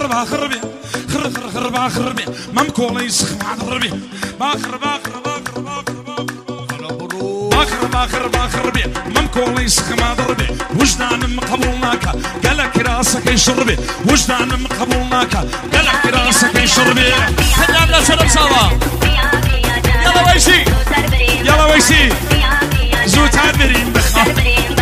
باخر بي خر باخر بي ممكولي سخماد ربي باخر باخر بي ممكولي سخماد ربي وجدان مقبولناك قالك راسك يشربي وجدان مقبولناك قالك راسك يشربي هلا بلا سلام صلاة يلا ويسي يلا ويسي زوت عبرين بخان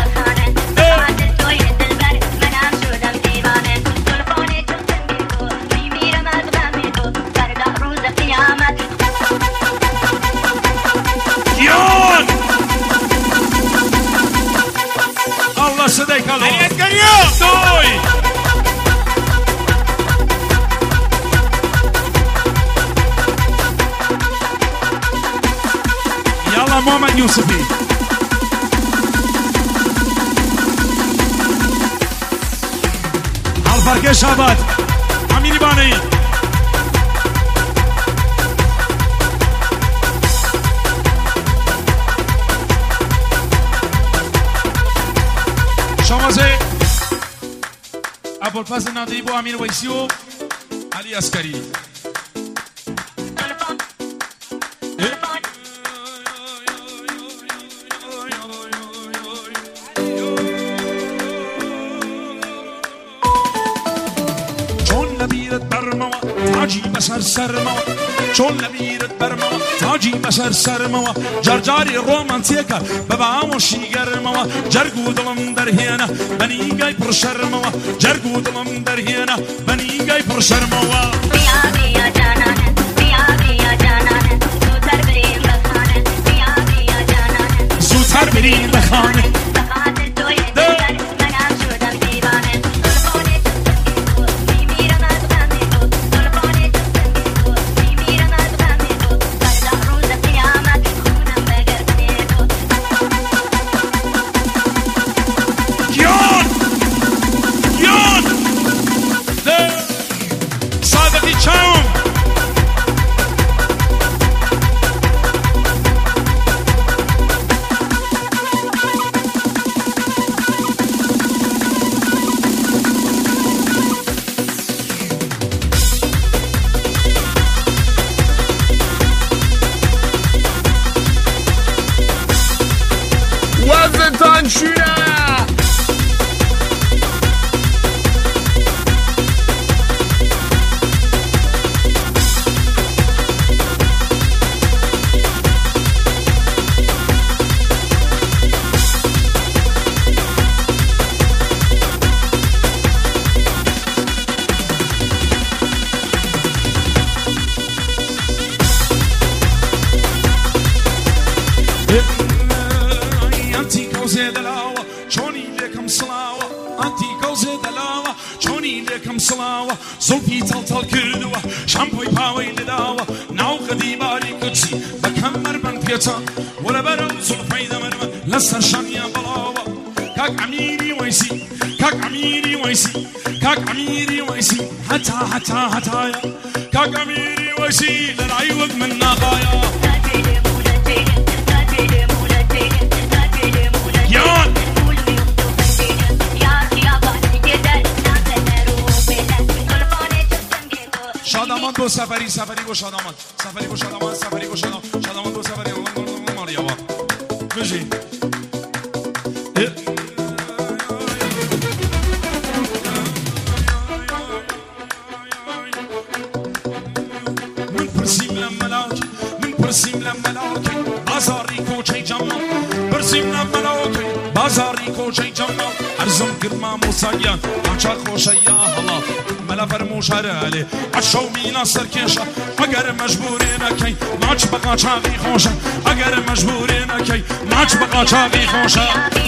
الله صديق الله دوي يلا محمد يوسفي الفرق شابات اميني باني شامازه ابو الفضل نادیب و امیر ویسی و علی عسکری چون نبیرت برموا تاجی بسر سرموا چون نبیرت برموا تاجی بسر سرموا جرجاری رومانتیکا ببامو شیگرموا جرگو دلم در هینا بنی گای پر شرموا جرگو دلم در هینا بنی گای پر شرموا بیا بیا جانانه بیا بیا جانانه زودتر بریم بخانه بیا بیا جانانه زودتر بریم بخانه بخاطر توی دیگر منم شدم دیوانه تلفون تو میمیرم از غم تو تلفون تو میمیرم از غم تو فردا روز قیامت خونم به گردن تو یان صادقی چاوم وزنتان چیه؟ انتی کوزه دلاوه چونی لکم سلاوه انتی کوزه دلاوه چونی لکم سلاوه زلفی تل تل کردوه شامپوی پاوی لداوه ناو قدی باری کچی بکمر بند پیتا ولا برو زلفی دمرم لسر شانیا بلاوه کاک امیری ویسی کاک امیری ویسی کاک امیری ویسی حتا یا کاک امیری ویسی لرعی وقت من ناقایا یان شادمان دو سفری گو شادمان سفری گو شادمان دو سفری ماریا با بجی من پرسیم لملاکی بازاری کوچه جمال پرسیم لملاکی بازاری کوچه جمال ارزم گرما موسیان آنچه خوشه یا حالا ملا فرموش هراله عشو مینا سرکشه اگر مجبوری نکی ماچ بقا چاقی خوشه اگر مجبوری نکی ماچ بقا چاقی خوشه